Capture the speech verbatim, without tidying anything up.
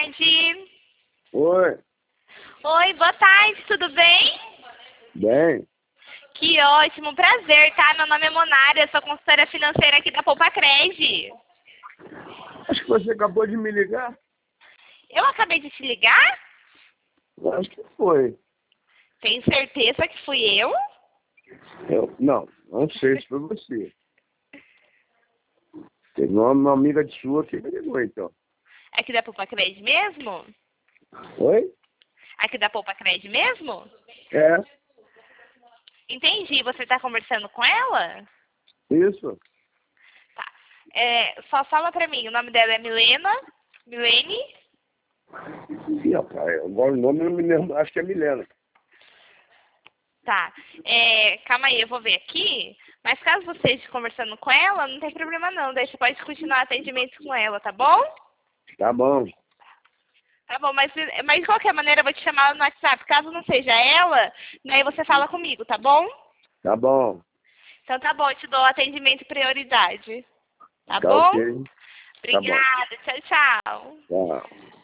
tarde. Oi. Oi, boa tarde, tudo bem? Bem. Que ótimo, prazer, tá? Meu nome é Monária, sou consultora financeira aqui da Poupa Cred. Acho que você acabou de me ligar. Eu acabei de te ligar? Acho que foi. Tem certeza que fui eu? Eu, não, não sei se foi você. Teve uma, uma amiga de sua que me ligou, então. Aqui da Poupa Cred mesmo? Oi? Aqui da Poupa Cred mesmo? É, Entendi, você tá conversando com ela? isso. Tá. É, só fala pra mim, o nome dela é Milena? Milene? Ih, rapaz, agora o nome eu não me lembro, acho que é Milena. Tá. É, calma aí, eu vou ver aqui. Mas caso você esteja conversando com ela, não tem problema não. Daí você pode continuar o atendimento com ela, tá bom? Tá bom, Tá bom, mas, mas de qualquer maneira eu vou te chamar no WhatsApp. Caso não seja ela, daí você fala comigo, tá bom? tá bom. Então tá bom, eu te dou atendimento prioridade. Tá Tá bom? ok. Tá bom. Obrigada, tchau, tchau. Tchau.